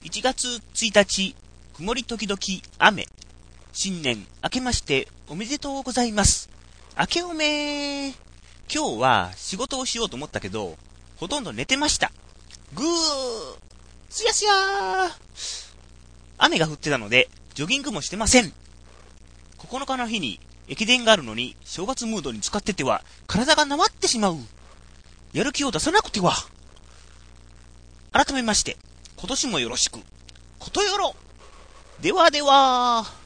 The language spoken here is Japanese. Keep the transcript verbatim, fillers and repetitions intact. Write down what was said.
いちがつついたち、曇り時々雨。新年明けましておめでとうございます。明けおめー。今日は仕事をしようと思ったけど、ほとんど寝てました。ぐー、すやすやー。雨が降ってたので、ジョギングもしてません。ここのかの日に駅伝があるのに、正月ムードに使ってては、体がなまってしまう。やる気を出さなくては。改めまして、今年もよろしく。ことよろ。ではでは。